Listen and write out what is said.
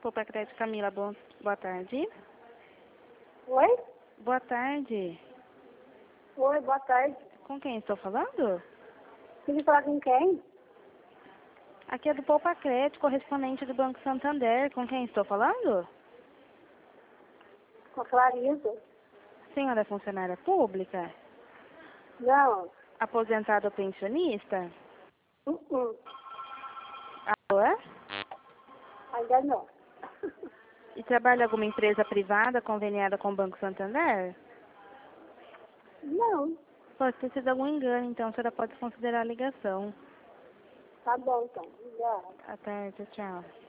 Poupa Crédito, Camila, boa tarde. Oi? Boa tarde. Oi, boa tarde. Com quem estou falando? Queria falar com quem? Aqui é do Poupa Crédito, correspondente do Banco Santander. Com quem estou falando? Com a Clarisa. A senhora é funcionária pública? Não. Aposentada ou pensionista? Uh-uh. Alô? Ainda não. E trabalha em alguma empresa privada conveniada com o Banco Santander? Não. Pode ter sido algum engano, então a senhora pode considerar a ligação. Tá bom, então. Obrigada. Até, tchau.